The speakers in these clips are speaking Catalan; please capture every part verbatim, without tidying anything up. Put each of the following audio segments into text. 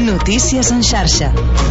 Notícies en xarxa.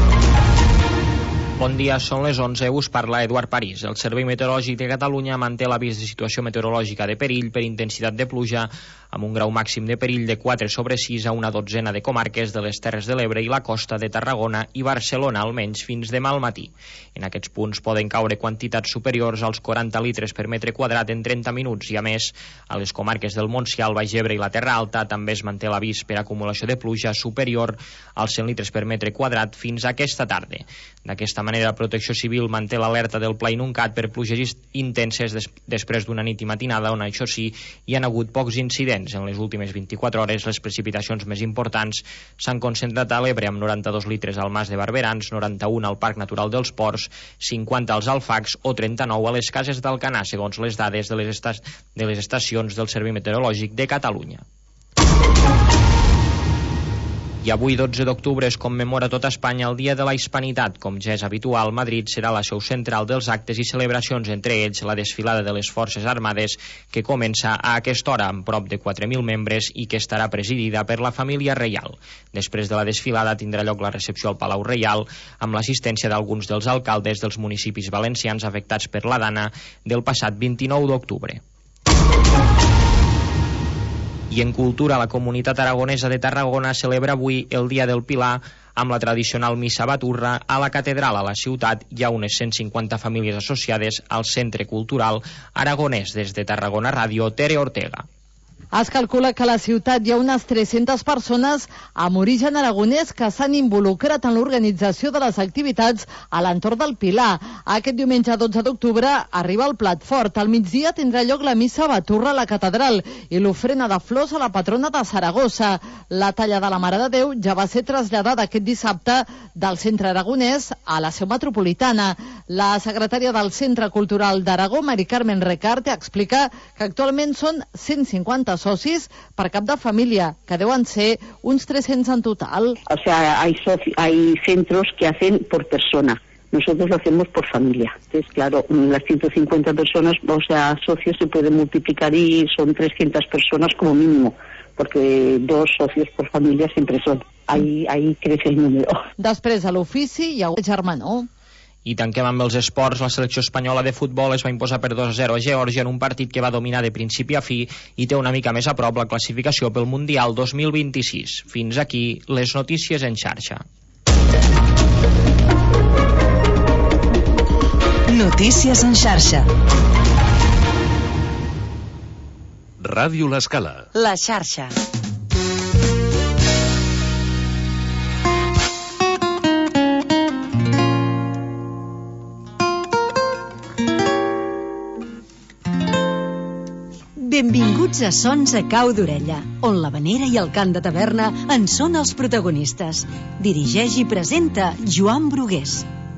Bon dia, són les onze, us parla Eduard París. El Servei Meteorològic de Catalunya manté l'avís de situació meteorològica de perill per intensitat de pluja, amb un grau màxim de perill de quatre sobre sis a una dotzena de comarques de les Terres de l'Ebre i la costa de Tarragona i Barcelona, almenys fins demà al matí. En aquests punts poden caure quantitats superiors als quaranta litres per metre quadrat en trenta minuts i, a més, a les comarques del Montsià, el Baix Ebre i la Terra Alta també es manté l'avís per acumulació de pluja superior als cent litres per metre quadrat fins a aquesta tarda. D'aquesta manera, Protecció Civil manté l'alerta del Pla Inuncat per pluges intenses des després d'una nit i matinada on, això sí, hi han hagut pocs incidents. En les últimes vint-i-quatre hores, les precipitacions més importants s'han concentrat a l'Ebre amb noranta-dos litres al Mas de Barberans, noranta-un al Parc Natural dels Ports, cinquanta als Alfacs o trenta-nou a les Cases d'Alcanar, segons les dades de les, esta de les estacions del Servei Meteorològic de Catalunya. I avui, dotze d'octubre, es commemora a tota Espanya el Dia de la Hispanitat. Com ja és habitual, Madrid serà la seu central dels actes i celebracions, entre ells la desfilada de les Forces Armades, que comença a aquesta hora amb prop de quatre mil membres i que estarà presidida per la família reial. Després de la desfilada tindrà lloc la recepció al Palau Reial, amb l'assistència d'alguns dels alcaldes dels municipis valencians afectats per la dana del passat vint-i-nou d'octubre. I en cultura, la comunitat aragonesa de Tarragona celebra avui el Dia del Pilar amb la tradicional missa baturra a la catedral. A la ciutat hi ha unes cent cinquanta famílies associades al Centre Cultural Aragonès. Des de Tarragona Ràdio, Tere Ortega. Es calcula que a la ciutat hi ha unes tres-centes persones amb origen aragonès que s'han involucrat en l'organització de les activitats a l'entorn del Pilar. Aquest diumenge dotze d'octubre arriba el plat fort. Al migdia tindrà lloc la missa baturra a la catedral i l'ofrena de flors a la patrona de Saragossa. La talla de la Mare de Déu ja va ser traslladada aquest dissabte del centre aragonès a la seu metropolitana. La secretària del Centre Cultural d'Aragó, Mari Carmen Recarte, explica que actualment són cent cinquanta socis per cap de familia, que deuen ser uns tres-cents en total. O sea, hay, hay centros que hacen por persona. Nosotros lo hacemos por familia. Entonces, claro, las ciento cincuenta personas, o sea, socios se pueden multiplicar y son trescientas personas como mínimo, porque dos socios por familia siempre son. Ahí, ahí crece el número. Després, a l'ofici, hi ha un germanor. I tanquem amb els esports. La selecció espanyola de futbol es va imposar per dos a zero a Geòrgia en un partit que va dominar de principi a fi i té una mica més a prop la classificació pel Mundial dos mil vint-i-sis. Fins aquí les notícies en xarxa. Notícies en xarxa. Ràdio L'Escala. La xarxa. Benvinguts a Sons a Cau d'Orella, on l'havanera i el cant de taverna en són els protagonistes. Dirigeix i presenta Joan Brugués.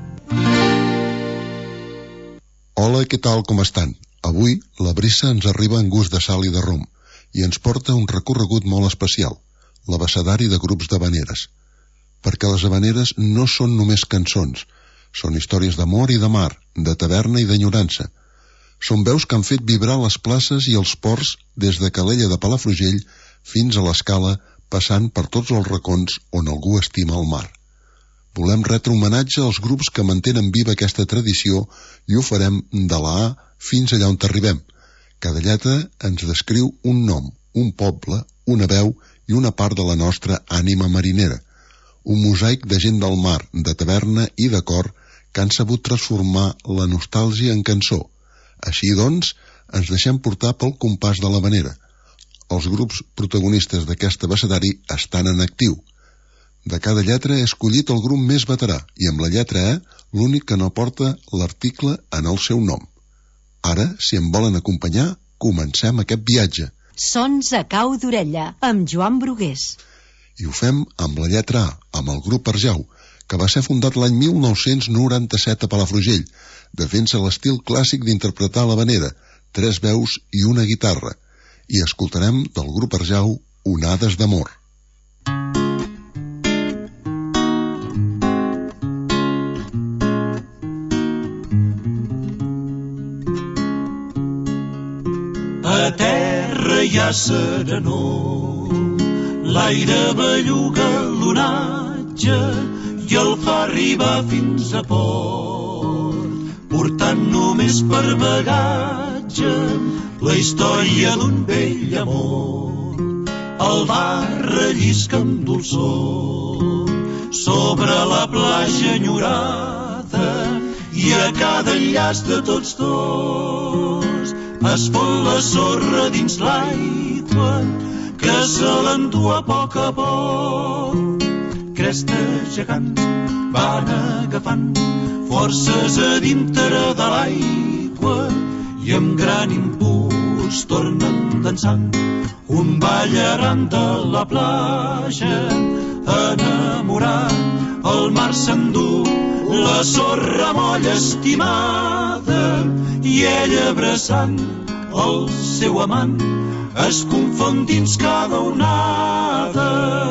Hola, què tal, com estan? Avui la brisa ens arriba en gust de sal i de rom i ens porta un recorregut molt especial, l'abecedari de grups d'havaneres. Perquè les havaneres no són només cançons, són històries d'amor i de mar, de taverna i d'enyorança. Són veus que han fet vibrar les places i els ports des de Calella de Palafrugell fins a l'Escala, passant per tots els racons on algú estima el mar. Volem retre homenatge als grups que mantenen viva aquesta tradició i ho farem de la A fins allà on arribem. Cada lletra ens descriu un nom, un poble, una veu i una part de la nostra ànima marinera. Un mosaic de gent del mar, de taverna i de cor que han sabut transformar la nostàlgia en cançó. Així, doncs, ens deixem portar pel compàs de l'havanera. Els grups protagonistes d'aquest abecedari estan en actiu. De cada lletra he escollit el grup més veterà i amb la lletra E, l'únic que no porta l'article en el seu nom. Ara, si em volen acompanyar, comencem aquest viatge. Sons a Cau d'Orella, amb Joan Brugués. I ho fem amb la lletra A, amb el grup Arjau, que va ser fundat l'any mil nou-cents noranta-set a Palafrugell. Defensa l'estil clàssic d'interpretar l'havanera, tres veus i una guitarra. I escoltarem del grup Arjau Onades d'amor. A terra hi ha serenor, l'aire belluga l'onat viatge i el fa arribar fins a port, portant només per bagatge la història d'un vell amor. El va relliscar amb dolçor sobre la platja enyorada i a cada enllaç de tots dos es fon la sorra dins l'aigua que se l'endú a poc a poc. Crestes gegants van agafant forces a dintre de l'aigua i amb gran impuls tornen dansant un ball arran de la platja. Enamorat el mar s'endú la sorra molla estimada i ella abraçant el seu amant es confon dins cada onada.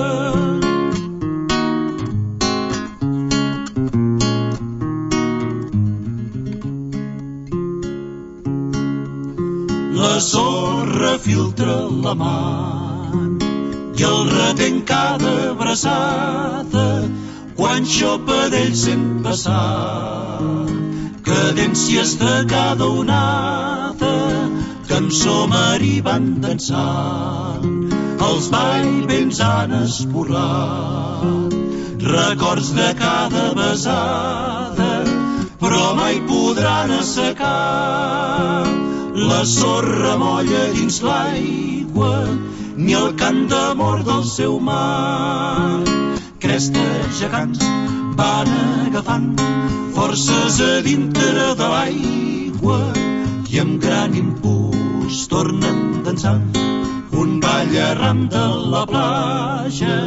La sorra filtra la mar i el retén cada abraçada quan xopa d'ell sent passar cadències de cada onada que amb somari van dansant. Els vaivens han esporlat records de cada besada però mai podran assecar la sorra molla dins l'aigua ni el cant d'amor del seu mar. Crestes gegants van agafant forces a dintre de l'aigua i amb gran impuls tornen dansant un ball arran de la platja.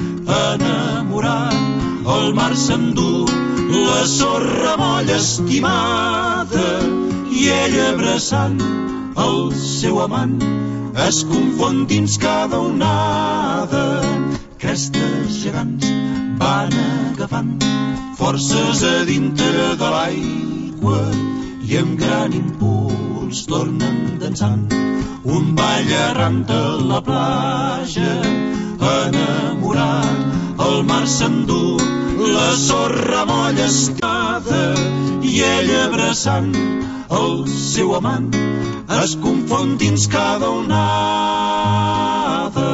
Enamorat el mar s'endú la sorra molla estimada i ella abraçant el seu amant es confon dins cada onada. Crestes gegants van agafant forces a dintre de l'aigua i amb gran impuls tornen dansant un ball arran de la platja. Enamorat el mar s'endú la sorra molla estimada i ella abraçant el seu amant es confon dins cada onada.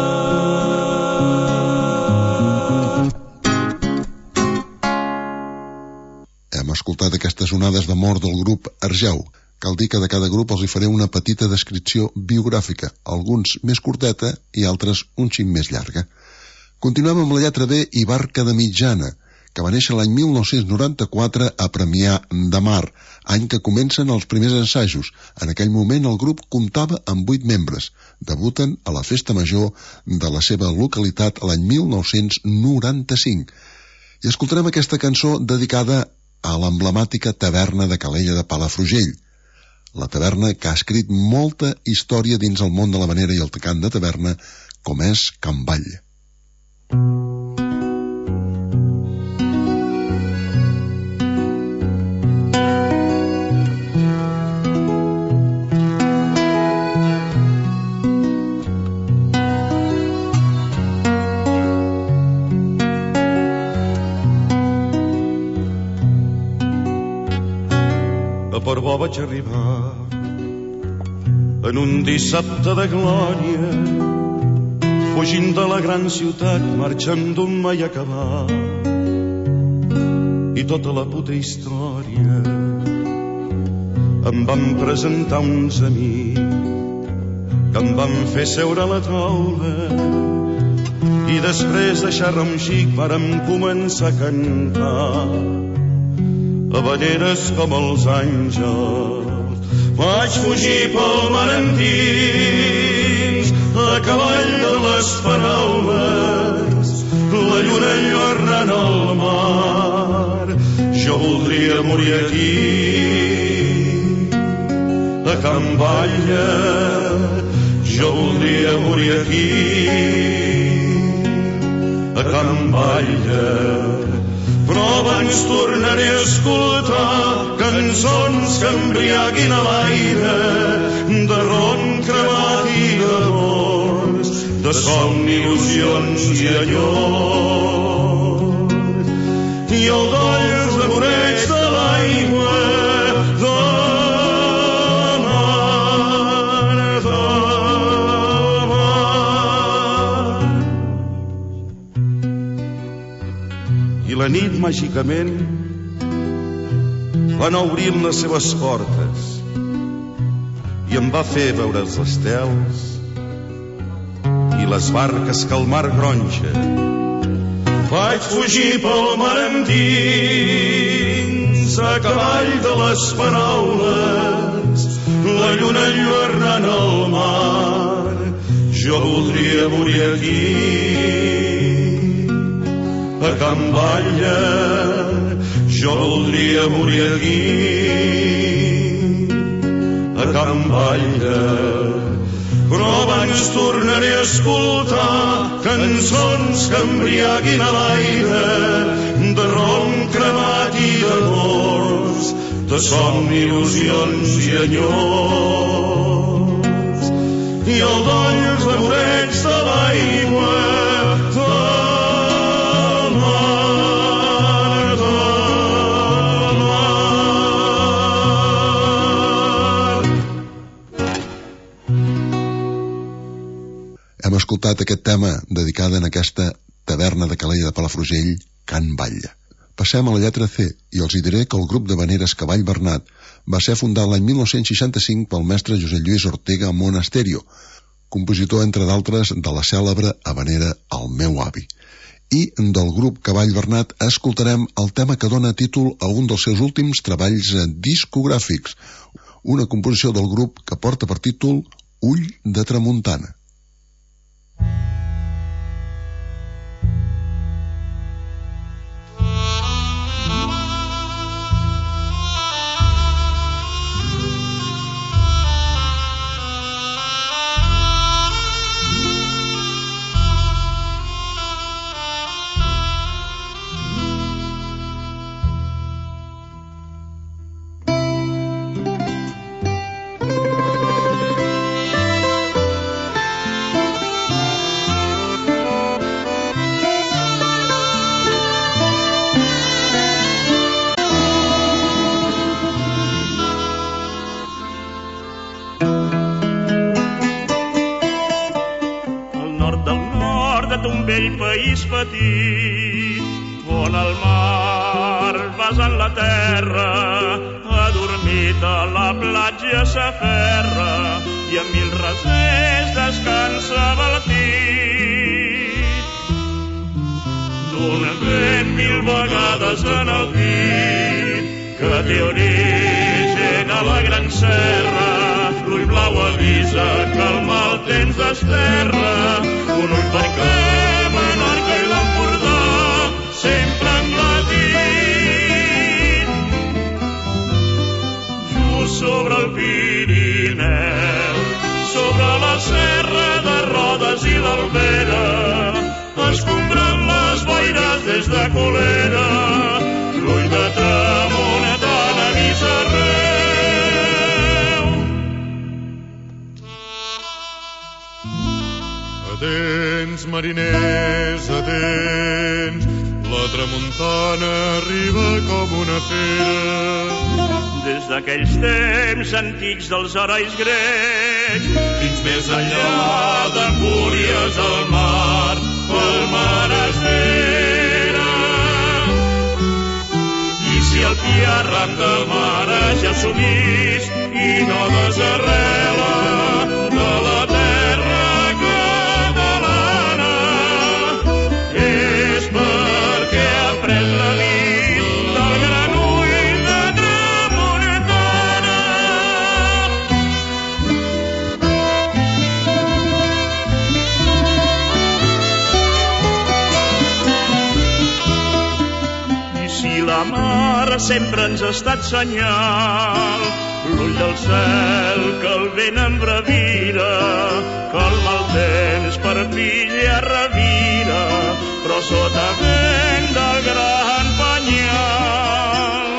Hem escoltat aquestes onades d'amor del grup Argeu. Cal dir que de cada grup els hi faré una petita descripció biogràfica, alguns més curteta i altres un xic més llarga. Continuem amb la lletra B i Barca de Mitjana, que va néixer l'any mil nou-cents noranta-quatre a Premià de Mar, any que comencen els primers ensajos. En aquell moment el grup comptava amb vuit membres. Debuten a la Festa Major de la seva localitat l'any mil nou-cents noranta-cinc. I escoltarem aquesta cançó dedicada a l'emblemàtica taverna de Calella de Palafrugell. La taverna que ha escrit molta història dins el món de l'havanera i el cant de taverna, com és Can Ball. A Portbou vaig arribar en un dissabte de glòria, fugint de la gran ciutat, marxant d'un mai acabar. I tota la puta història em van presentar uns amics que em van fer seure a la taula i després de xerrar un xic vàrem començar a cantar habaneres com els àngels. Vaig fugir pel mar endins a cavall de les paraules, la lluna enlluernant al mar. Jo voldria morir aquí a Can Balla, jo voldria morir aquí a Can Balla. Però abans tornaré a escoltar cançons que embriaguin a l'aire, de ron cremat i d'amors, de somni, il·lusions i enyor. el doll de moreig de l'aigua de mar, de mar. I la nit màgicament va anar obrint les seves portes i em va fer veure els estels i les barques que el mar gronxa. Vaig fugir pel mar endins a cavall de les paraules, la lluna enlluernant el mar. Jo voldria morir aquí a Can Batlle, jo voldria morir aquí a Can Batlle. Però abans tornaré a escoltar cançons que embriaguin a l'aire, de rom cremat i d'amors, de somni, il·lusions i enyors. I el doll de moreig de l'aigua de mar, de mar. Hem escoltat aquest tema dedicat en aquesta taverna de Calella de Palafrugell, Can Batlle. Passem a la lletra C i els hi diré que el grup d'havaneres Cavall Bernat va ser fundat l'any mil nou-cents seixanta-cinc pel mestre Josep Lluís Ortega Monasterio, compositor, entre d'altres, de la cèlebre havanera El meu avi. I del grup Cavall Bernat escoltarem el tema que dona títol a un dels seus últims treballs discogràfics, una composició del grup que porta per títol Ull de Tramuntana. País petit, on el mar vessant la terra, adormit a la platja s'aferra i amb mil rasers descansa baltit. D'un vent mil vegades en el dit, que té origen a la gran serra, l'ull blau avisa que el mal temps desterra, un ull perquè Menorca i l'Empordà sempre englatit. Just sobre el Pirineu, sobre la serra de Rodes i l'Albera, escombrant les boires des de Colera, l'ull de Tramuntana avisa arreu. Atents, mariners, atents, la tramuntana arriba com una fera. Des d'aquells temps antics dels herois grecs, fins més enllà d'Empúries al mar, pel mar es vera. I si el pi arran del mar ja s'unís i no desarrela de la terra catalana, és perquè ha pres la nit del gran ull de Tramuntana. I si la mar sempre ens ha estat senyal, l'ull del cel que el vent embravira, que el mal temps per filla revira, però sota vent del gran penyal.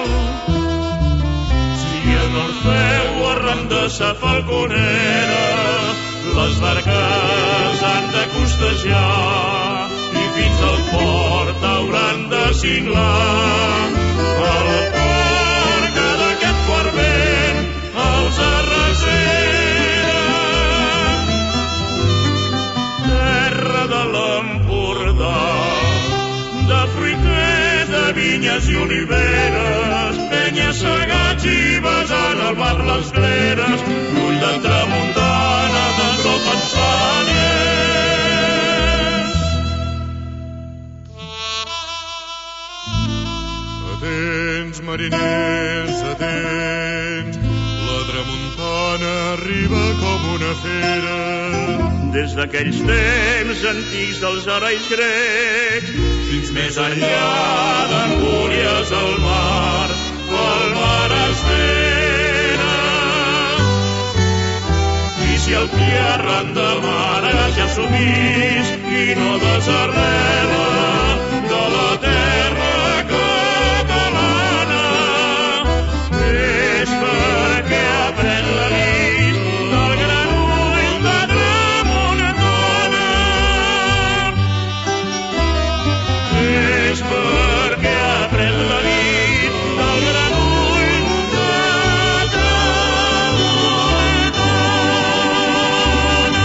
Si en Orfeu o arran de sa falconera, les barques han de costejar i fins al port hauran de cinglar. vinyes i oliveres, penyes, segats i besant al mar les greres, l'ull de tramuntana de trop ensanyes. Atents, mariners, atents, la tramuntana arriba com una fera. Des d'aquells temps antics dels herois grecs fins més enllà d'Empúries al mar, el mar espera. I si el pi arran de mare ja s'ho vist i no desarrela de la terra catalana, és perquè aprèn la nit del gran ull de tramuntana. És perquè aprèn la nit del gran ull de tramuntana.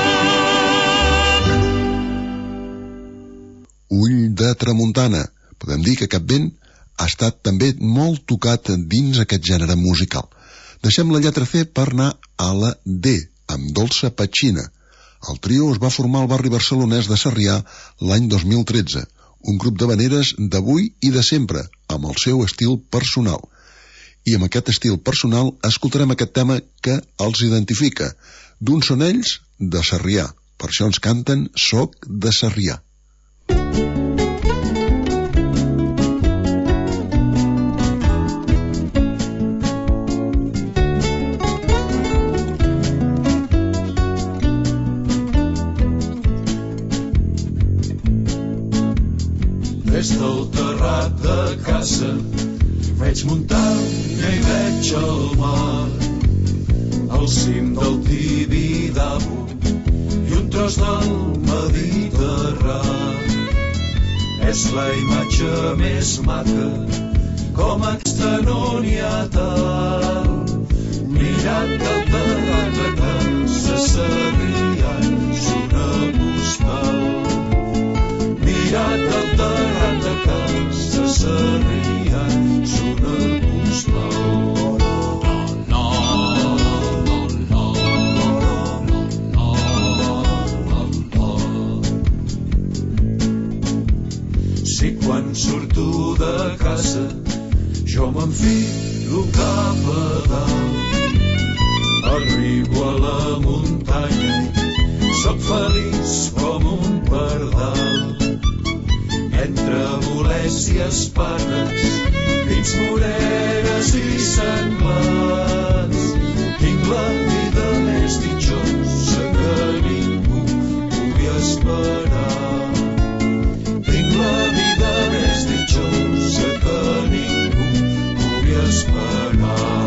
Ull de tramuntana. Podem dir que aquest vent ha estat també molt tocat dins aquest gènere musical. Deixem la lletra C per anar a la D, amb Dolça Petxina. El trio es va formar al barri barcelonès de Sarrià l'any dos mil tretze, un grup d'havaneres d'avui i de sempre, amb el seu estil personal. I amb aquest estil personal escoltarem aquest tema que els identifica. D'on són ells? De Sarrià. Per això ens canten Soc de Sarrià. Des del terrat de casa veig muntanya i veig el mar, al cim del Tibidabo i un tros del Mediterrani. És la imatge més maca, com aquesta no n'hi ha tal. Mirant del terrat de casa Sarrià és una postal. Mirat del terrat de casa Sarrià és una postal. No, no, no, no, no, no. Si quan surto de casa jo m'enfilo cap a dalt, arribo a la muntanya, soc feliç com un pardal. Entre bolets i espanes, dins moreres i senglars, tinc la vida més ditxosa que ningú pugui esperar. Tinc la vida més ditxosa que ningú pugui esperar.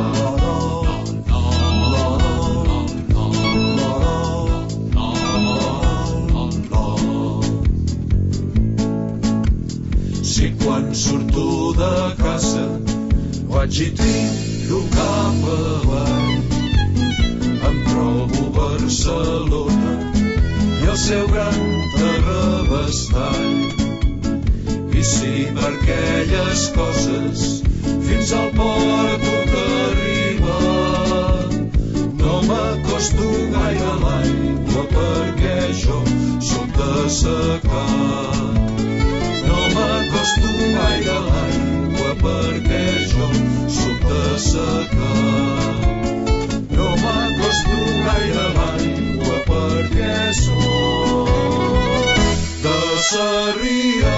Quan surto de casa vaig i tiro cap avall, em trobo Barcelona i el seu gran terrabastall. I si per aquelles coses fins al port puc arribar, no m'acosto gaire a l'aigua perquè jo soc de secar. No m'acosto gaire a l'aigua perquè jo soc de secar. No m'acosto gaire a l'aigua perquè soc de Sarrià.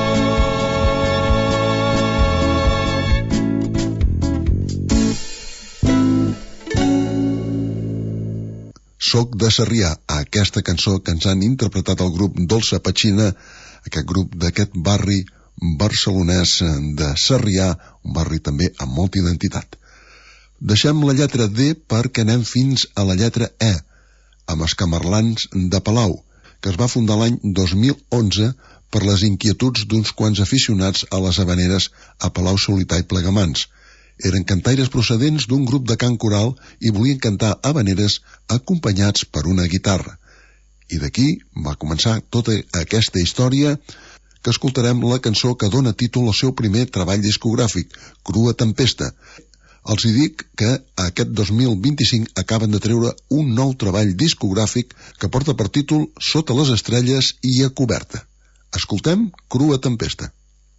Soc de Sarrià, aquesta cançó que ens han interpretat el grup Dolça Petxina, aquest grup d'aquest barri barcelonès de Sarrià, un barri també amb molta identitat. Deixem la lletra D perquè anem fins a la lletra E, amb els Camarlans de Palau, que es va fundar l'any dos mil onze per les inquietuds d'uns quants aficionats a les havaneres a Palau Solità i Plegamans. Eren cantaires procedents d'un grup de cant coral i volien cantar havaneres acompanyats per una guitarra. I d'aquí va començar tota aquesta història que escoltarem la cançó que dona títol al seu primer treball discogràfic, Crua Tempesta. Els hi dic que aquest dos mil vint-i-cinc acaben de treure un nou treball discogràfic que porta per títol Sota les estrelles i a coberta. Escoltem Crua Tempesta.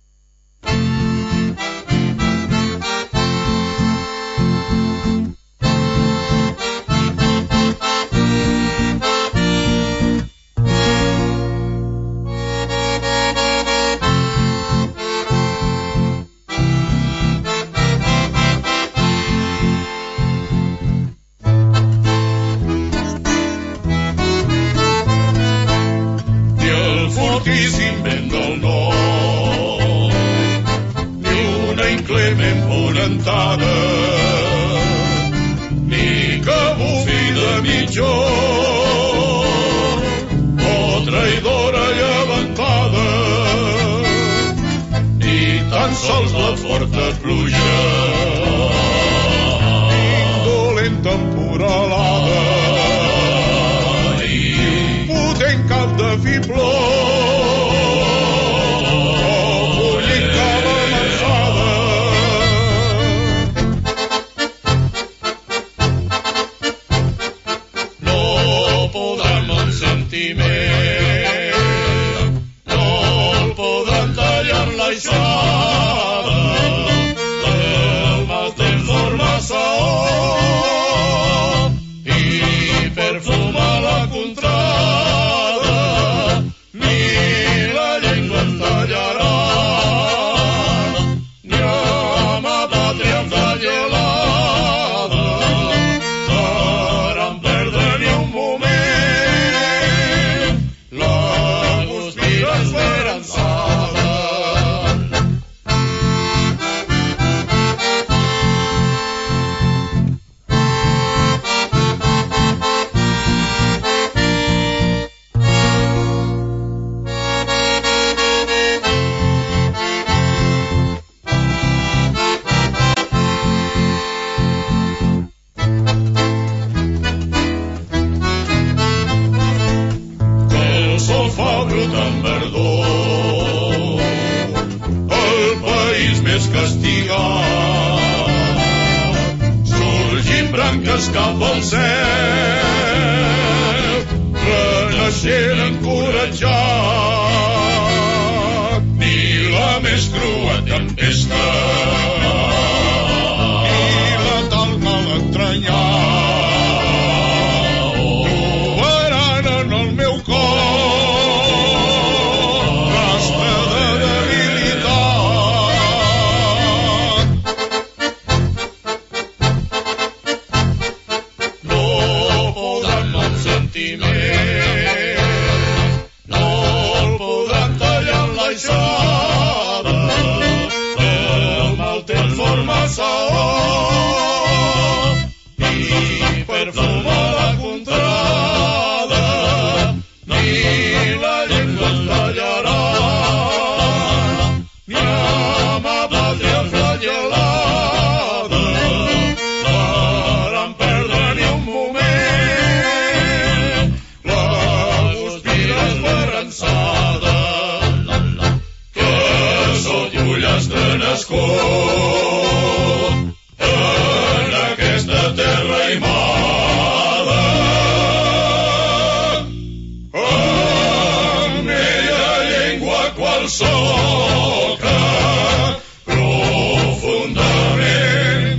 Ni que bufi de mitjó o traïdora llevantada, ni tan sols la forta pluja, indolent temporalada, ni un potent cap de fibló cap al cel, renaixent encoratjat, ni la més crua tempesta, ni la tal mal entranyat, trobaran en el meu cor rastre de debilitat. No el podran tallar amb l'aixada, el mal temps forma saó, ni perfuma la contrada, ni la llengua es tallarà, ni amb la pàtria flagel·lada faran perdre ni un moment la guspira esperançada, que sota ullastre nascut en aquesta terra aimada, amb ella llengua qual soca profundament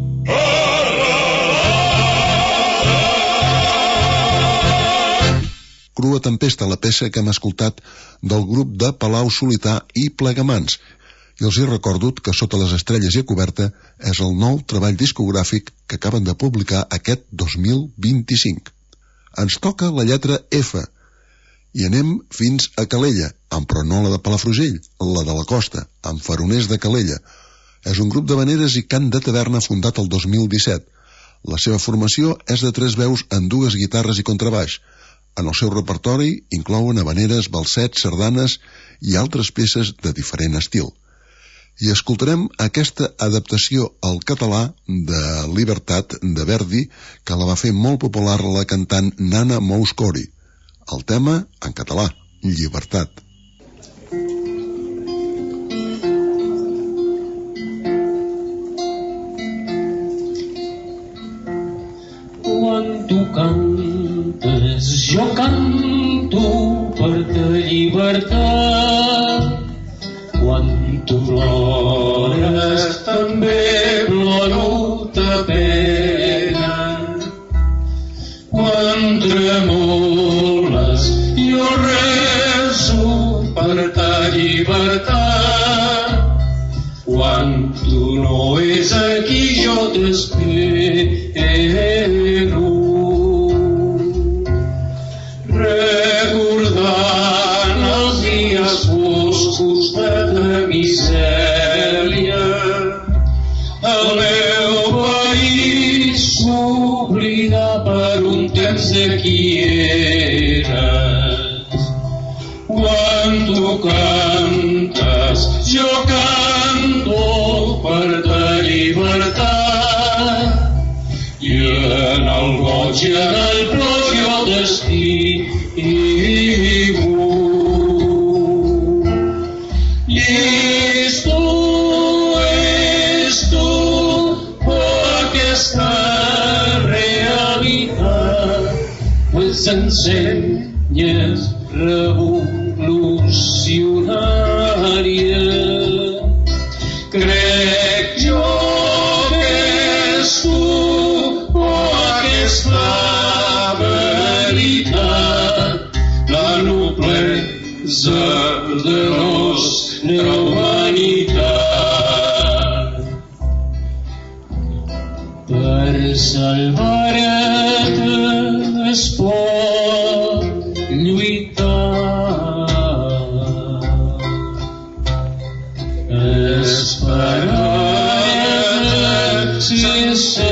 Crua Tempesta, la peça que hem escoltat del grup de Palau Solità i Plegamans. I els he recordut que Sota les estrelles i a coberta és el nou treball discogràfic que acaben de publicar aquest dos mil vint-i-cinc. Ens toca la lletra F i anem fins a Calella, amb però no la de Palafrugell, la de la Costa, amb Faroners de Calella. És un grup d'havaneres i cant de taverna fundat el dos mil disset. La seva formació és de tres veus en dues guitarres i contrabaix. En el seu repertori inclouen havaneres, balsets, sardanes i altres peces de diferent estil. I escoltarem aquesta adaptació al català de Libertat de Verdi, que la va fer molt popular la cantant Nana Mouskouri. El tema, en català, Llibertat. cantes, jo canto per ta llibertat. Quan tu plores també ploro ta pena. Quan tremoles jo rezo per ta llibertat. Quan tu no és aquí jo t'espero. Recordant els dies foscos de ta misèria, el meu país s'oblida per un temps de qui eres. Quan tu cantes, jo canto per ta llibertat, i en el goig i en el plor jo t'estimo. I és tu, és tu, oh, aquesta realitat, pues ensenyes revolucionària. Crec jo que és tu, oh, aquesta veritat, la noblesa de nostra humanitat. Per salvar-te es pot lluitar, esperar sense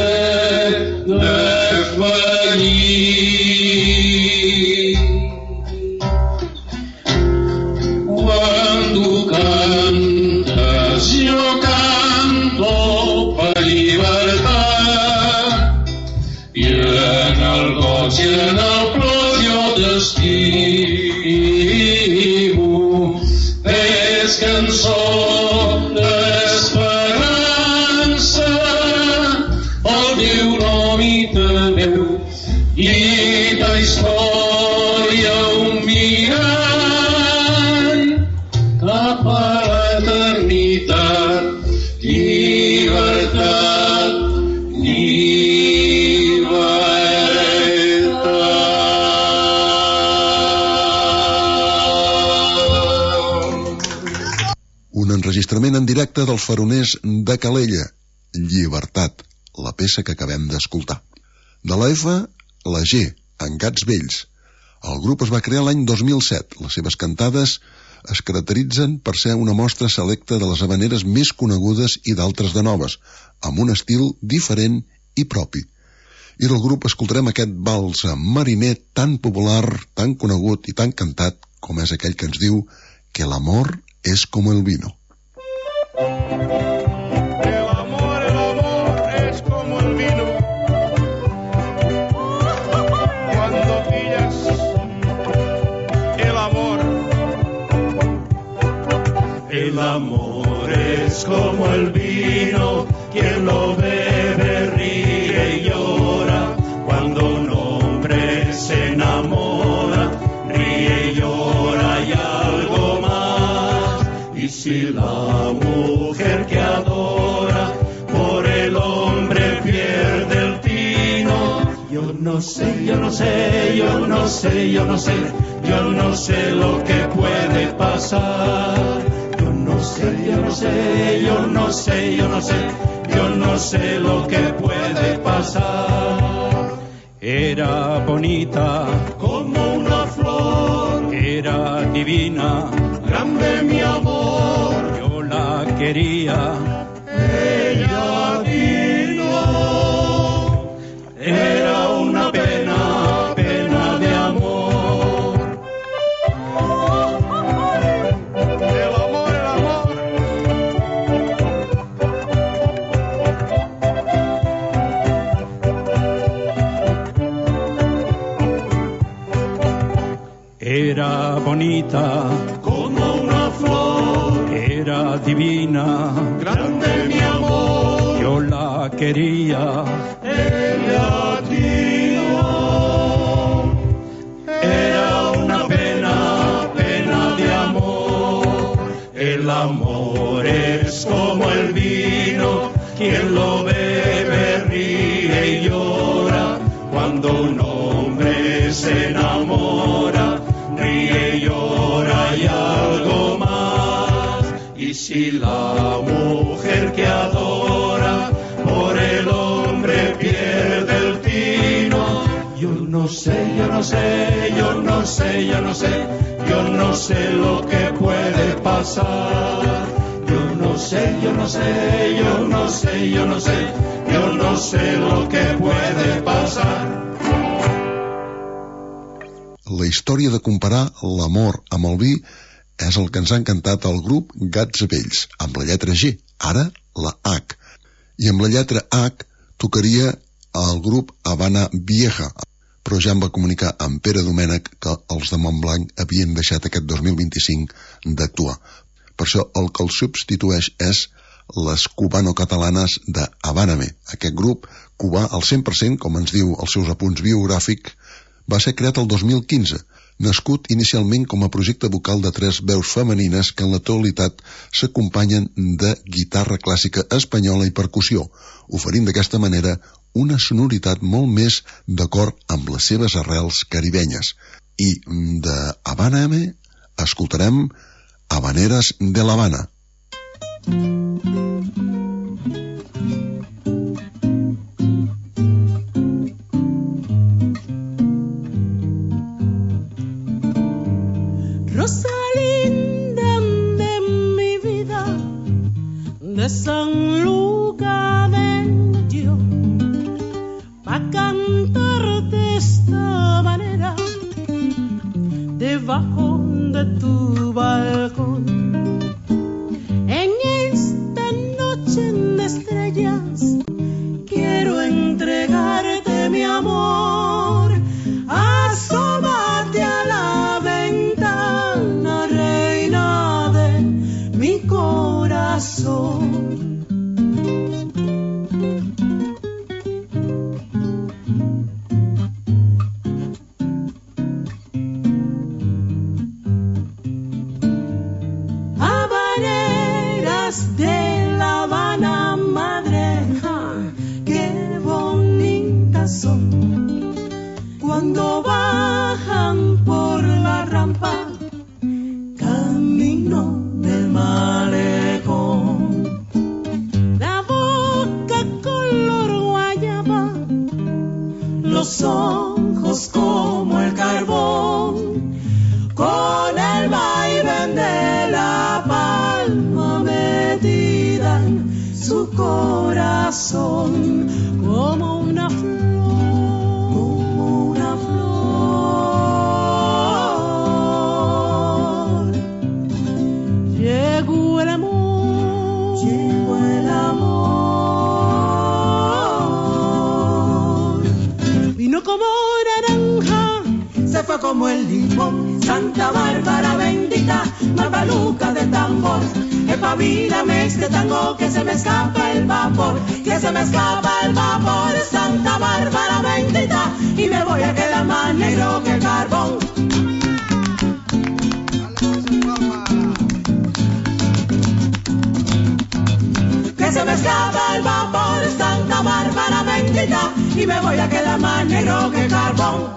defallir. Quan tu cantes, jo canto per llibertat, i en el goig i en el plor jo t'estimo. És cançó d'esperança, el teu nom i teu, i ta història un mirall cap a l'eternitat. Llibertat, llibertat. Un enregistrament en directe dels faroners de Calella, Llibertat, la peça que acabem d'escoltar. De la F, la G, en Gats Vells. El grup es va crear l'any dos mil set. Les seves cantades es caracteritzen per ser una mostra selecta de les havaneres més conegudes i d'altres de noves, amb un estil diferent i propi. I del grup escoltarem aquest vals mariner tan popular, tan conegut i tan cantat com és aquell que ens diu que l'amor és com el vino. El amor, el amor es como el vino. Cuando pillas el amor. El amor es como el vino, quien lo bebe ríe y llora. Cuando un hombre se enamora, ríe y llora y algo más. Y si la mujer que adora por el hombre pierde el tino, yo no sé, yo no sé, yo no sé, yo no sé, yo no sé lo que puede pasar. Yo no sé, yo no sé, yo no sé, yo no sé, yo no sé lo que puede pasar. Era bonita como una flor, era divina, grande mi amor, yo la quería, ella vino, era una pena, pena de amor. El amor, el amor. Era bonita como una flor, era divina, grande mi amor, yo la quería, ella vino. amor es como el vino, quien lo bebe ríe y llora. Cuando un hombre se enamora, ríe y llora y algo más. Y si la mujer que adora por el hombre pierde el tino, yo no sé, yo no sé, yo no sé, yo no sé, yo no sé lo que puede pasar. Yo no sé, yo no sé, yo no sé, yo no sé, yo no sé lo que puede pasar. La història de comparar l'amor amb el vi és el que ens ha encantat el grup Gats Vells, amb la lletra G, ara la H. I amb la lletra H tocaria el grup Habana Vieja, però ja em va comunicar amb Pere Domènech que els de Montblanc havien deixat aquest dos mil vint-i-cinc d'actuar. Per això el que els substitueix és les cubano-catalanes de Habáname. Aquest grup cubà al cent per cent, com ens diu els seus apunts biogràfics, va ser creat el dos mil quinze, nascut inicialment com a projecte vocal de tres veus femenines que en l'actualitat s'acompanyen de guitarra clàssica espanyola i percussió, oferint d'aquesta manera una sonoritat molt més d'acord amb les seves arrels caribenyes. I de Habáname escoltarem Habaneras de La Habana. Rosalinda de mi vida, de San Lucas vengo yo, pa' cantarte esta manera, debajo de tu balcón. En esta noche de estrellas, quiero entregarte mi amor. Asómate a la ventana, reina de mi corazón. Habaneras de La Habana, madre, ja, qué bonitas son. Cuando bajan por la rampa, camino del malecón. La boca color guayaba, los ojos como el carbón, con el vaivén de la palma metida en su corazón, como una flor. Llegó el amor, llegó el amor. Vino como naranja, se fue como el limón. Santa Bárbara bendita, malvaluca de tambor. Espabilame este tango, que se me escapa el vapor, que se me escapa el vapor. Santa Bárbara bendita, y me voy a quedar más negro que el carbón. Que se me escapa el vapor, Santa Bárbara bendita, y me voy a quedar más negro que el carbón.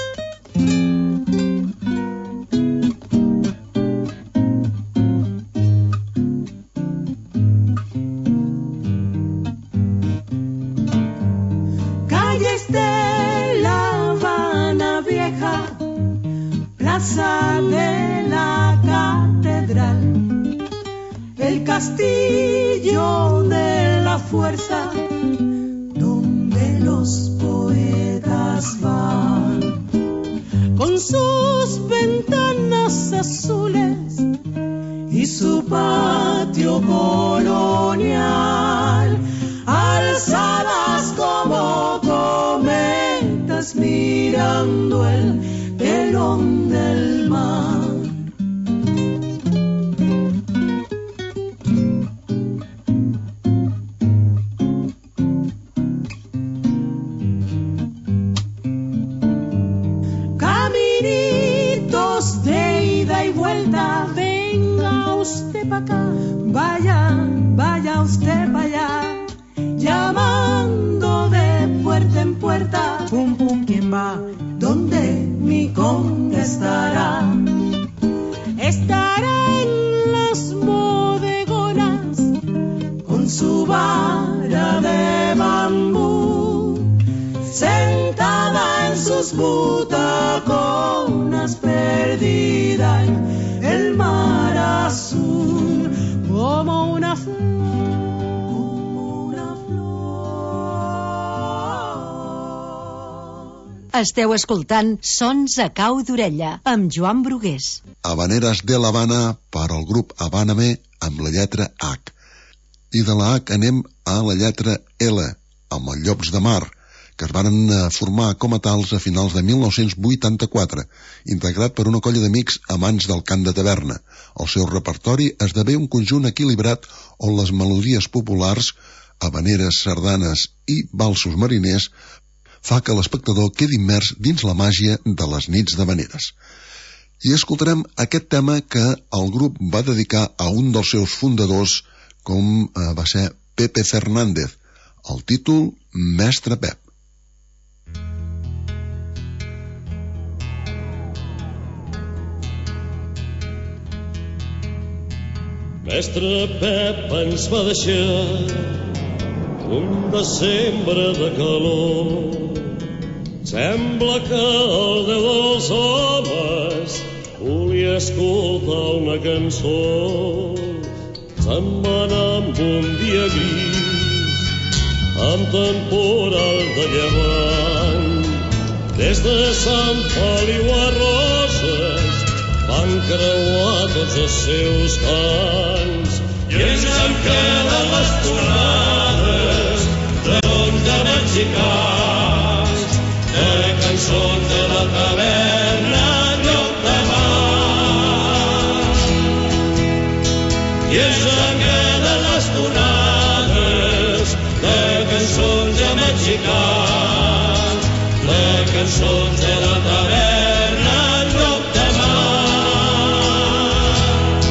Calles de La Habana Vieja, plaza de la catedral, el castillo de la fuerza, donde los poetas van, con sus ventanas azules y su patio colonial, alzadas como cometas mirando el telón del mar. Caminitos de ida y vuelta, venga usted pa' acá, vaya, vaya usted pa' allá, llamando de puerta en puerta, pum pum, ¿quién va? ¿Dónde mi conga estará? Estará en las bodegonas con su vara de bambú, sentada en sus butaconas, perdida en el mar azul, como una flor, como una flor. Esteu escoltant Sons a cau d'orella amb Joan Brugués. Habaneres de l'Havana per al grup Habáname amb la lletra H. I de la H anem a la lletra L, amb els Llops de Mar, que es van formar com a tals a finals de mil nou-cents vuitanta-quatre, integrat per una colla d'amics amants del cant de taverna. El seu repertori esdevé un conjunt equilibrat on les melodies populars, habaneres, sardanes i valsos mariners fa que l'espectador quedi immers dins la màgia de les nits d'habaneres. I escoltarem aquest tema que el grup va dedicar a un dels seus fundadors, com va ser Pepe Fernández, el títol Mestre Pep. Mestre Pep ens va deixar un desembre de calor. Sembla que el Déu dels homes volia escoltar una cançó. Se'n va anar amb un dia gris, amb temporal de llevant. Des de Sant Feliu a Roses van creuar tots els seus cants. I ens en queden les tornades de ronda mexicans, de cançons de la taverna Llop de Mar. I ens en queden les tornades de cançons de mexicans, de cançons de la taverna Llop de Mar.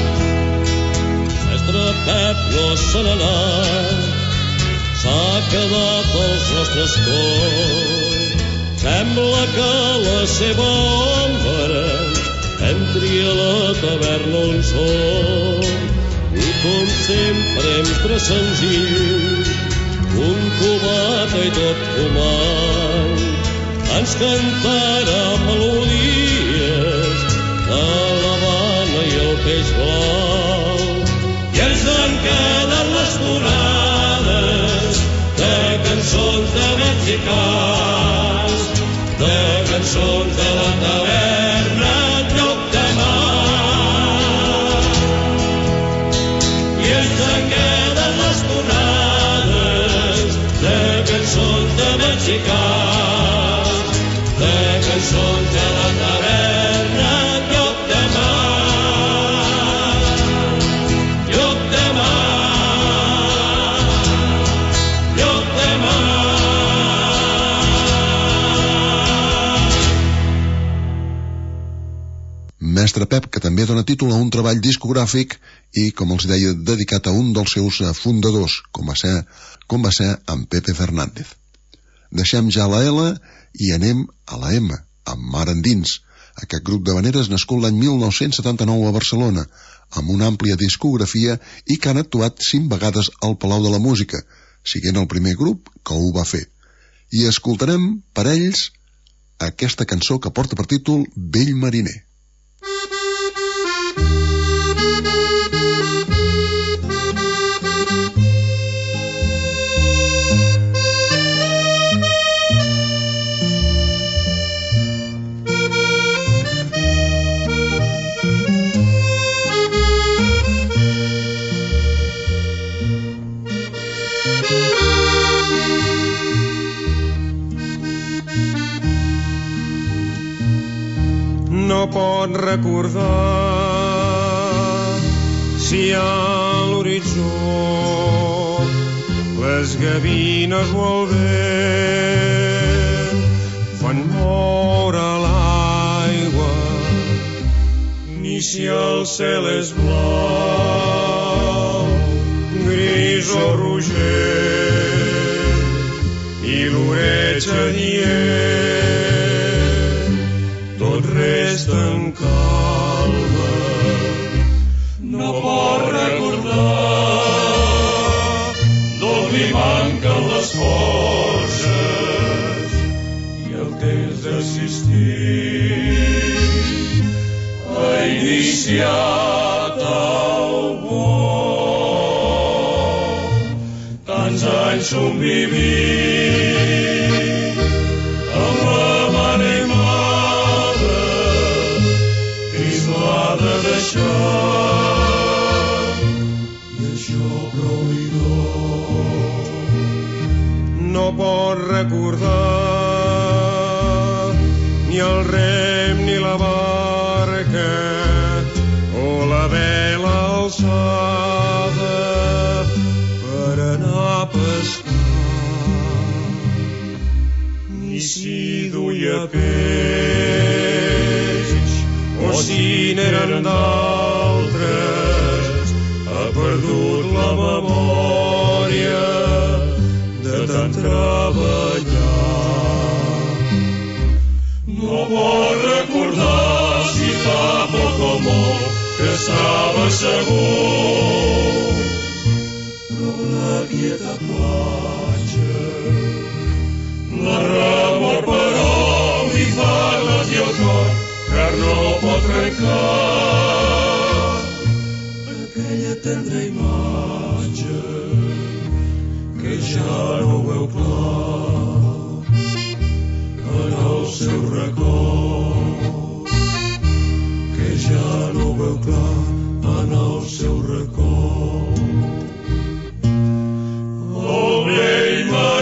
Mestre Pep no se n'ha anat, s'ha quedat als nostres cors. Sembla que la seva ombra entri a la taverna on som. I com sempre entre senzill, un cubata i tot fumant, ens cantarà melodies de l'Havana i el peix blau. I ens en queden les tonades de cançons de mexicans, de cançons de la taverna Llop de Mar. I ens en queden les tonades de cançons de mexicans, de cançons de la taverna Llop de Mar. Llop de Mar, Llop de Mar. Mestre Pep, que també dona títol a un treball discogràfic i, com els deia, dedicat a un dels seus fundadors, com va ser, com va ser en Pepe Fernández. Deixem ja la L i anem a la M, amb Mar Endins, aquest grup d'habaneres nascut l'any mil nou-cents setanta-nou a Barcelona, amb una àmplia discografia i que han actuat cinc vegades al Palau de la Música, siguent el primer grup que ho va fer. I escoltarem per ells aquesta cançó que porta per títol Vell Mariner. No pot recordar si a l'horitzó les gavines molt bé fan moure l'aigua, ni si el cel és blau, gris o roger, i l'oreig adient, tot resta en calma, no pot recordar d'on li manquen les forces i el temps d'assistir ha iniciat el vol. Tants anys som vivint amb la mà animada, Crist l'ha de deixar, i això prou li dol. No pot recordar ni el rem ni la barca o la vela alçada per anar a pescar, ni si duia peix o si n'eren d'altres. Ha perdut la memòria de tant treballar. No pot recordar si fa poc o molt que estava segur, però la quieta platja, la remor però li fa glatir el cor, car no pot trencar aquella tendra imatge que ja no veu clar en el seu record, que ja no veu clar en el seu record. El vell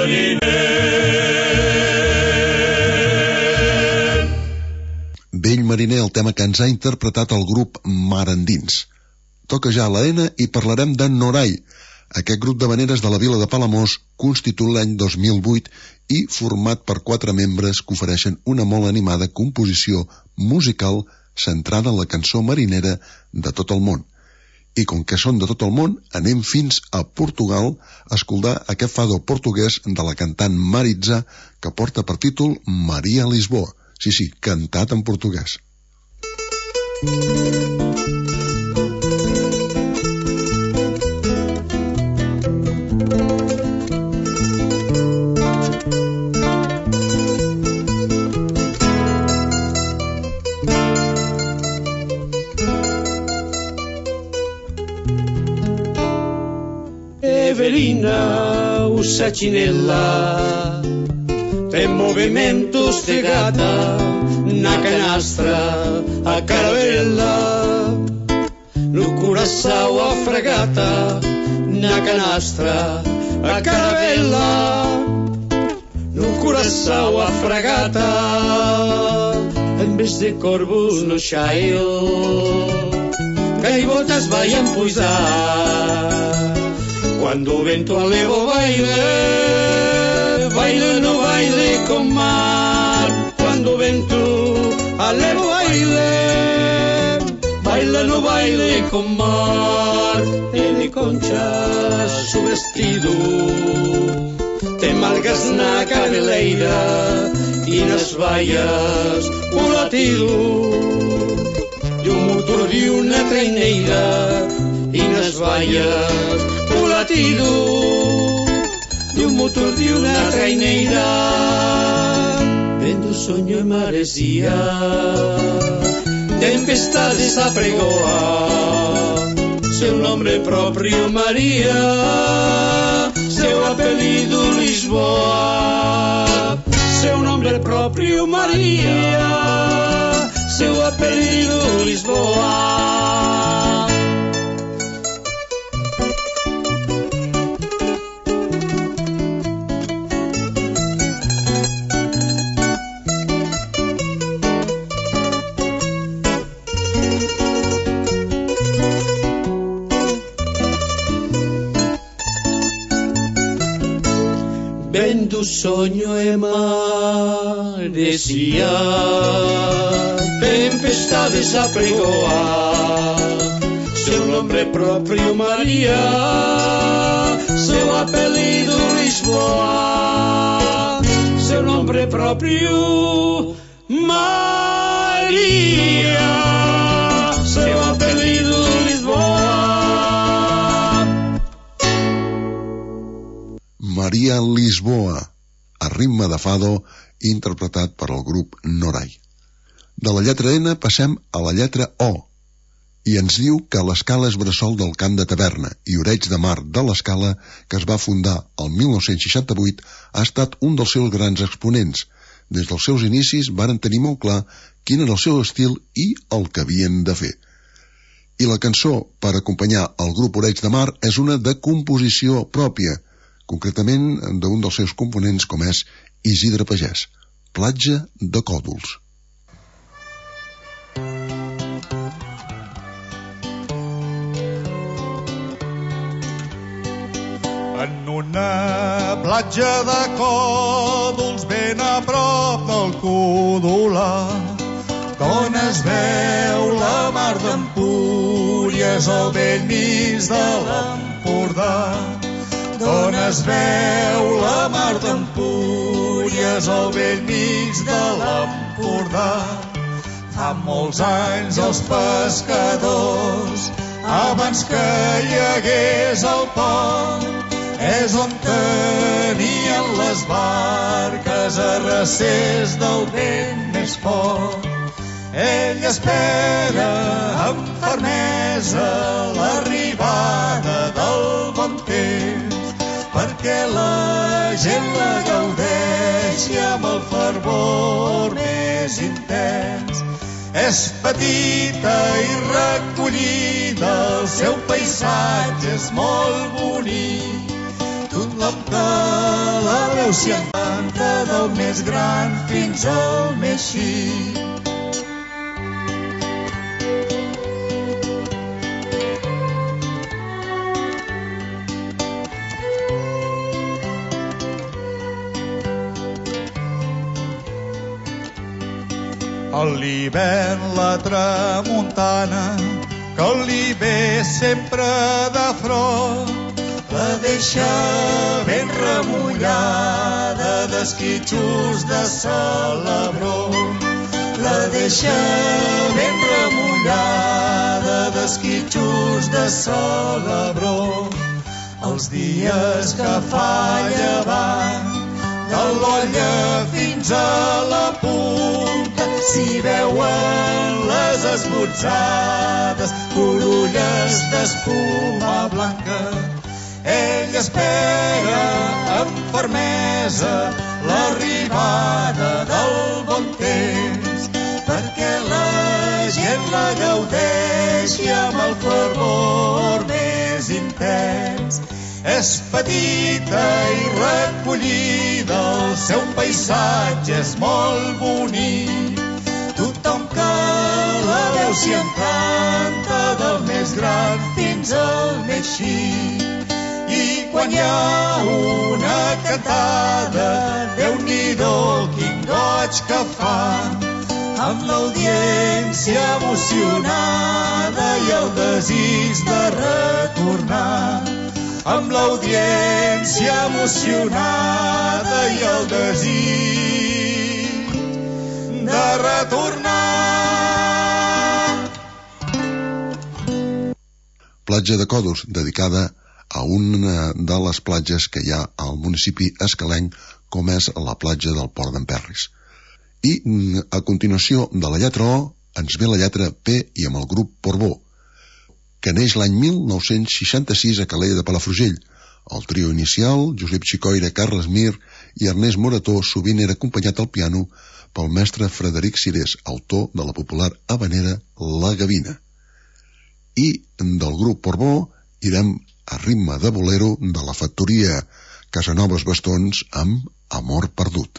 mariner. Vell mariner, el tema que ens ha interpretat el grup Mar Endins. Toca ja a l'A N i parlarem de Noray, aquest grup d'havaneres de la vila de Palamós, constituït l'any dos mil vuit i format per quatre membres que ofereixen una molt animada composició musical centrada en la cançó marinera de tot el món. I com que són de tot el món, anem fins a Portugal a escoltar aquest fado portuguès de la cantant Maritza, que porta per títol Maria Lisboa. Sí, sí, cantat en portuguès. Evelina, usa chinela, tem movimentos de gata, na canastra a caravella, no curaçao a fragata, na canastra a caravella, no curaçao a fragata, en vez de corvos no xail, gaivotas vai empuisar. Cuando o vento alevo baile, baile no baile con mar. Cuando o vento alevo baile, baile no baile con mar. Tiene conchas su vestido, te malgas na cabeleira y nas vallas o latido de un motor de una traineira y nas vallas o latido de un motor de una traineira. Vendo sonho e maresia, tempestades apregoa, seu nome próprio Maria, seu apelido Lisboa, seu nome próprio Maria, seu apelido Lisboa. Vendo sonho e maresia, tempestades apregoar. Seu nombre propio María, seu apelido Lisboa. Seu nombre propio María, seu apelido Lisboa. Maria Lisboa, a ritme de fado, interpretat per el grup Noray. De la lletra N passem a la lletra O, i ens diu que l'Escala és bressol del Camp de Taverna i Oreig de Mar de l'Escala, que es va fundar el mil nou-cents seixanta-vuit, ha estat un dels seus grans exponents. Des dels seus inicis varen tenir molt clar quin era el seu estil i el que havien de fer. I la cançó per acompanyar el grup Oreig de Mar és una de composició pròpia, concretament d'un dels seus components, com és Isidre Pagès, Platja de Còdols. En una platja de Còdols ben a prop del Codolà, d'on es veu la mar d'Empúries al bell mig de l'Empordà. D'on es veu la mar d'Empúries al bell mig de l'Empordà. Fa molts anys els pescadors, abans que hi hagués el pont, és on tenien les barques a recés del vent més fort. Ell espera amb fermesa l'arribada del bon temps, perquè la gent la gaudeixi amb el fervor més intens. És petita i recollida, el seu paisatge és molt bonic. Tothom que la veu s'hi encanta, del més gran fins al més xic. A l'hivern la tramuntana, que li ve sempre de front, la deixa ben remullada d'esquitxos de Salabró. La deixa ben remullada d'esquitxos de Salabró. Els dies que fa llevant, de l'olla fins a la punta, s'hi veuen les esmorzades, corolles d'espuma blanca. Ell espera amb fermesa l'arribada del bon temps, perquè la gent la gaudeixi amb el fervor més intens. És petita i recollida, el seu paisatge és molt bonic. Tothom que la veu s'hi encanta, del més gran fins al més xic. I quan hi ha una cantada, Déu-n'hi-do quin goig que fa, amb l'audiència emocionada i el desig de retornar. Amb l'audiència emocionada i el desig de retornar. Platja de Còdols, dedicada a una de les platges que hi ha al municipi escalenc, com és la platja del Port d'en Perris. I a continuació de la lletra O ens ve la lletra P i amb el grup Portbó, que neix l'any mil nou-cents seixanta-sis a Calella de Palafrugell. El trio inicial, Josep Xicoira, Carles Mir i Ernest Morató, sovint era acompanyat al piano pel mestre Frederic Cirés, autor de la popular habanera La Gavina. I del grup Portbó irem a ritme de bolero de la factoria Casanovas Bastons amb Amor Perdut.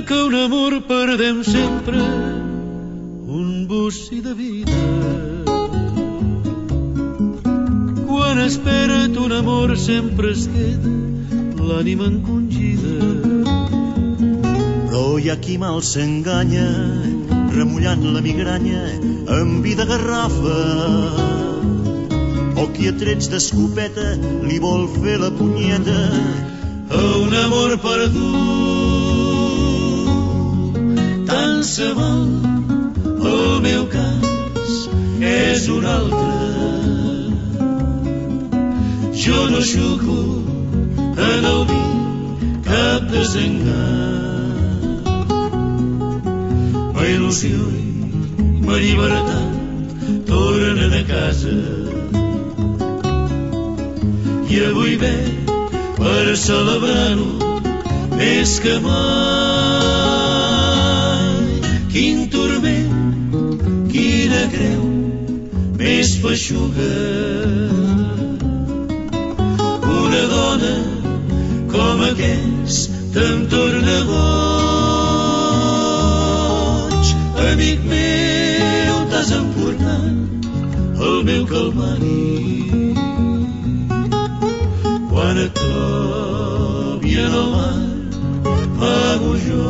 que un amor perdem sempre un bocí de vida. Quan espera't un amor sempre es queda l'ànima encongida. Però hi ha qui mal s'enganya remullant la migranya amb vi de garrafa, o qui a trets d'escopeta li vol fer la punyeta a un amor perdut. Tant se val, el meu cas és un altre. Jo no xuco en el vi cap desengany. Ma il·lusió i ma llibertat tornen a casa. I avui ve per celebrar-ho més que mai. Quin turment, quina creu més feixuga. Una dona com aquesta em torna boig. Amic meu, t'has emportat el meu calvari. Quan et trobi en el mar, pago jo.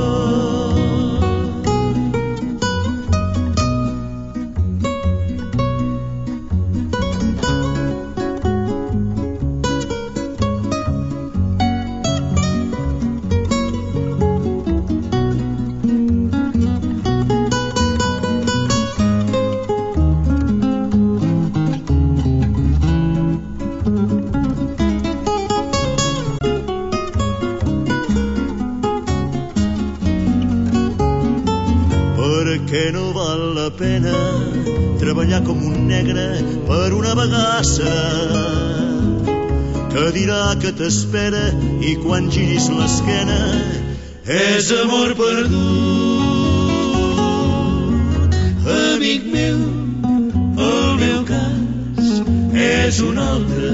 Que no val la pena treballar com un negre per una bagassa que dirà que t'espera i quan giris l'esquena és amor perdut. Amic meu, el meu cas és un altre.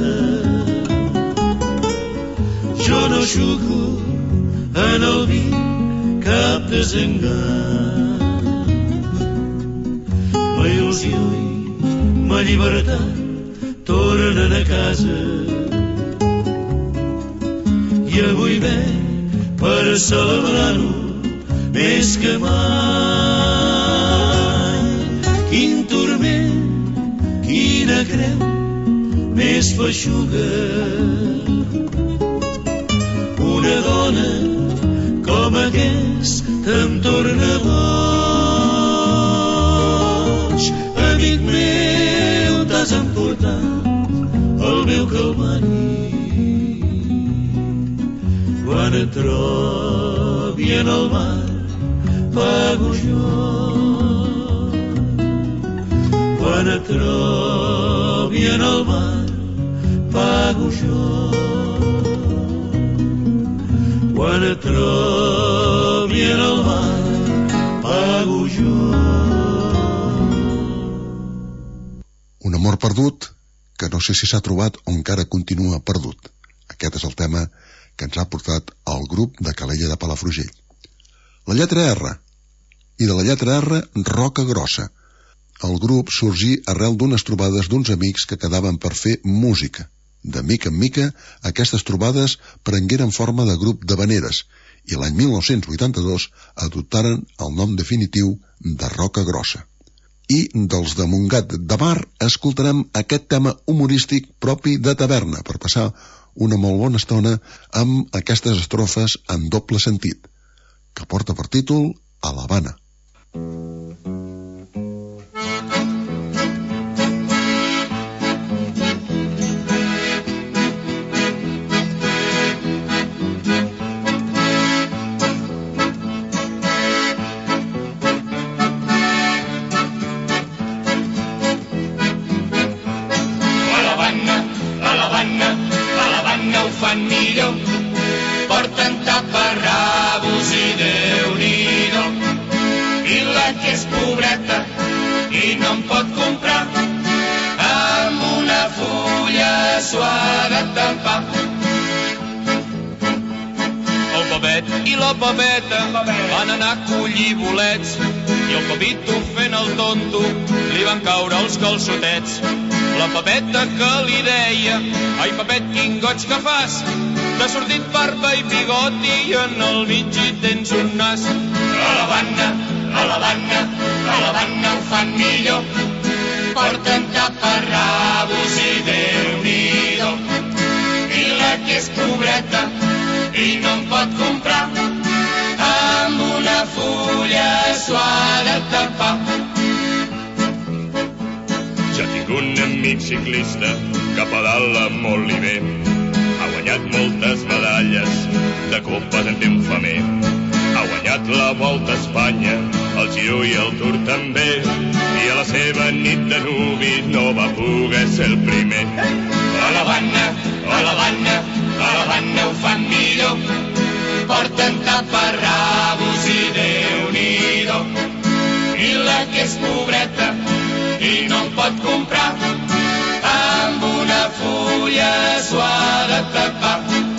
Jo no xuco en el vi cap desengany. Ma il·lusió i ma llibertat tornen a casa. I avui ve per celebrar-ho més que mai. Quin turment, quina creu més feixuga. Una dona com aquesta em torna boig. Amic meu, t'has emportat el meu calvari. Quan et trobi en el mar, pago jo. Quan et trobi en el mar, pago jo. Quan et trobi en el mar, pago jo. Un amor perdut que no sé si s'ha trobat o encara continua perdut. Aquest és el tema que ens ha portat el grup de Calella de Palafrugell. La lletra R, i de la lletra R, Roca Grossa. El grup sorgí arrel d'unes trobades d'uns amics que quedaven per fer música. De mica en mica, aquestes trobades prengueren forma de grup d'havaneres i l'any mil nou-cents vuitanta-dos adoptaren el nom definitiu de Roca Grossa. I dels de Montgat de Mar escoltarem aquest tema humorístic propi de taverna per passar una molt bona estona amb aquestes estrofes en doble sentit, que porta per títol A l'Havana. Millor, porten taparrabos i Déu-n'hi-do. I la que és pobreta i no en pot comprar, amb una fulla s'ho ha de tapar. El babet i la la Pepeta van anar a collir bolets i el Pepito fent el tonto li van caure els calçotets. La Pepeta que li deia: ai, Pepet, quin goig que fas, t'ha sortit barba i bigoti i en el mig hi tens un nas. A l'Havana, a l'Havana, a l'Havana ho fan millor, porten taparrabos i Déu-n'hi-do. I la que és pobreta i no en pot comprar, amb una fulla s'ho ha de tapar. Ja tinc un amic ciclista que pedala molt i bé, ha guanyat moltes medalles, de copes en té un femer. Ha guanyat la Volta a Espanya, el Giro i el Tour també, i a la seva nit de nuvi no va poder ser el primer. A l'Havana, a l'Havana, a l'Havana ho fan millor, porten taparrabos i Déu-n'hi-do. I la que és pobreta i no en pot comprar, amb una fulla s'ho ha de tapar.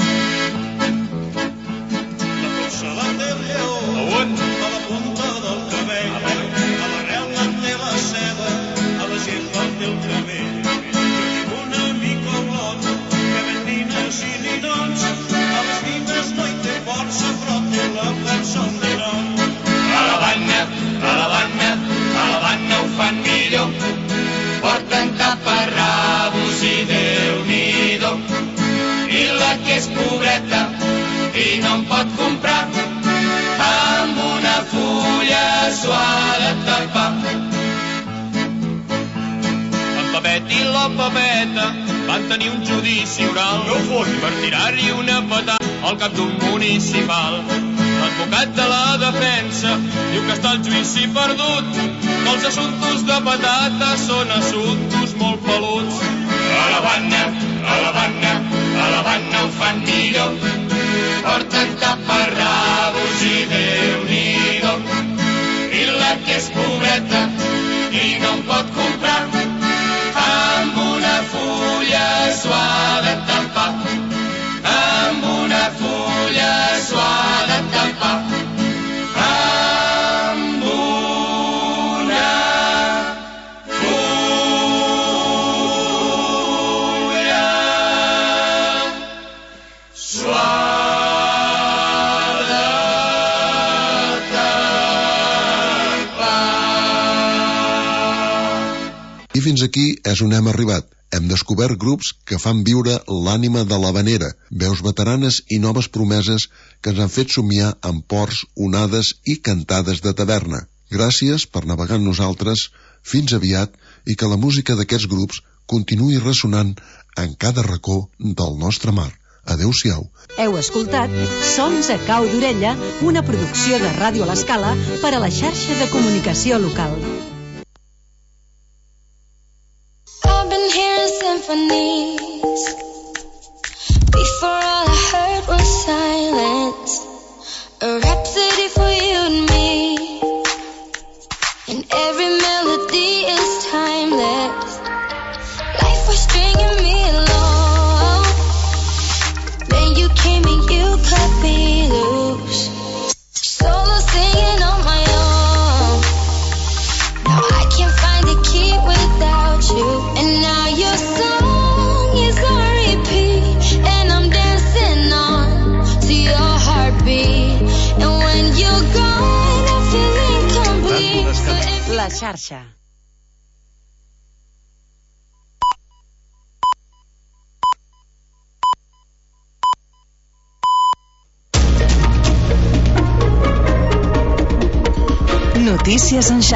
La té el lleó, a la punta del cabell, a l'arrel en té la seda, a la gespa en té el cabell. Jo tinc un amic oblot que ven nines i ninons, a les nines no hi té força però té la força un ninon. A l'Havana, a l'Havana, a l'Havana ho fan millor, porten taparrabos i Déu-n'hi-do. I la que és pobreta i no en pot comprar, amb una fulla s'ho ha de tapar. En Pepet i la Pepeta van tenir un judici oral per tirar-hi una patada al cap d'un municipal. L'advocat de la defensa diu que està el judici perdut, que els assumptos de patata són assumptos molt peluts. A l'Havana, a l'Havana, a l'Havana ho fan millor, porten taparrabos i Déu-n'hi-do. I la que és pobreta i no en pot comprar, amb una fulla s'ho ha de tapar. Amb una fulla s'ho ha de tapar. Amb una fulla s'ho ha de tapar. I fins aquí és on hem arribat. Hem descobert grups que fan viure l'ànima de l'Havanera, veus veteranes i noves promeses que ens han fet somiar amb ports, onades i cantades de taverna. Gràcies per navegar amb nosaltres, fins aviat, i que la música d'aquests grups continuï ressonant en cada racó del nostre mar. Adéu-siau. Heu escoltat Sons a cau d'orella, una producció de Ràdio a l'Escala per a la xarxa de comunicació local. I've been hearing symphonies. Before all I heard was silence. A rhapsody for you and me. And every melody is timeless. Life was stringing me along. Then you came and you cut me loose. Solo singing on my own. Now I can't find the key without you. And now your song is on repeat, and I'm dancing on to your heartbeat. And when you're gone, I feel incomplete. So if La xarxa. Notícies en xarxa.